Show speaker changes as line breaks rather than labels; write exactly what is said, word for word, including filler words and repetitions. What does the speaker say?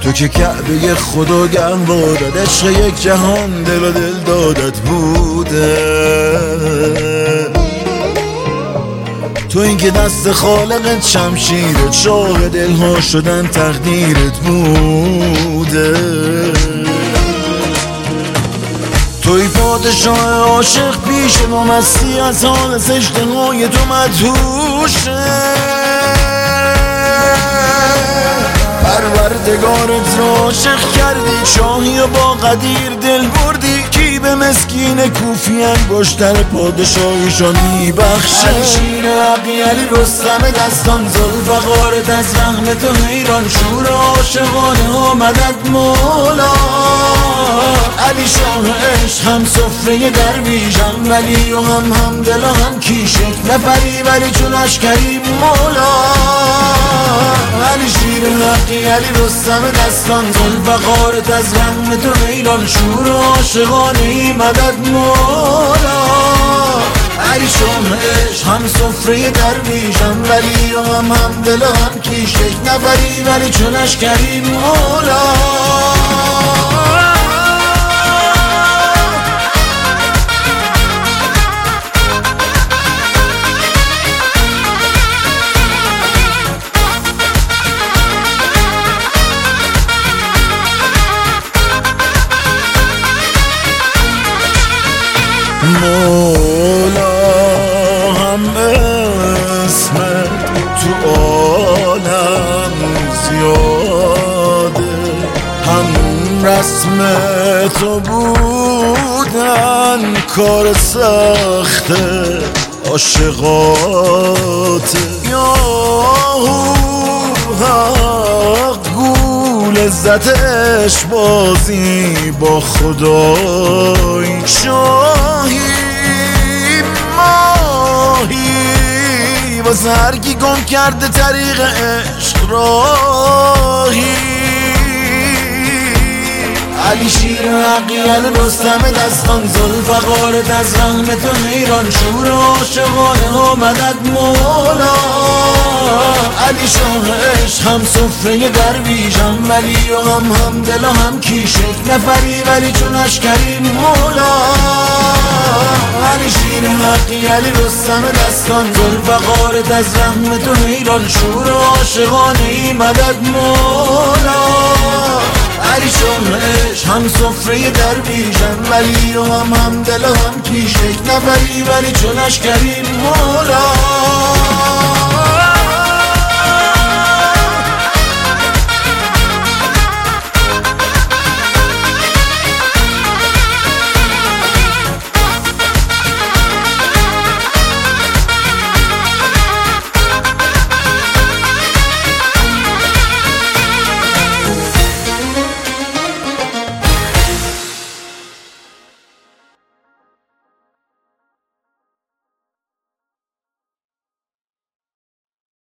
تو که کعبه خدا گرم بادت، عشق یک جهان دل و دل دادت بوده. تو این که دست خالقت شمشیرت، شاه دلها شدن تقدیرت بوده. توی پادشاه عاشق پیش ما، مستی از حال سجده های تو مدهوشه. پروردگارت را عاشق کردی، شاهی و با قدیر دل بردی. کی به مسکین کوفی انگشتر پادشاهیشان میبخشه؟ شیر عقی علی رستم دستان، ذوالفقارت از رحم تو حیران. شور عاشقانه ها مدد مولا، علی شاه عشق هم سفره درویشم، ولی و هم هم دل و هم کیشه. نفری ولی چون اشکری مولا، علی شیر حقی علی رستم دستان، ذوالفقارت از رحم تو حیران. شور عاشقانه ای مدد مولا، علی شاه عشق هم سفره درویشم، ولی و هم هم دل و هم کیشه. نفری ولی چون اشکری مولا. مولا هم اسمت تو عالم زیاده، هم رسم تو بودن کار سخت عاشقات. یا حق گول عزتش بازی با خدای، شاهی ماهی واسه هرکی گم کرده طریق عشق راهی. علی شیر حقی علی رستم دستان، ذوالفقارت از رحم تو حیران. شور عاشقانه ها مدد مولا، علی شاه عشق هم سفره درویشم، ولی و هم هم دل و هم کیشه. نفری ولی چون اشکری مولا، علی شیر حقی علی رستم دستان، ذوالفقارت از رحم تو حیران. شور عاشقانه ای مدد مولا، علی شاه عشق هم سفره درویشم، ولی و هم هم دل و هم کیشه. نفری ولی چون اشکری مولا.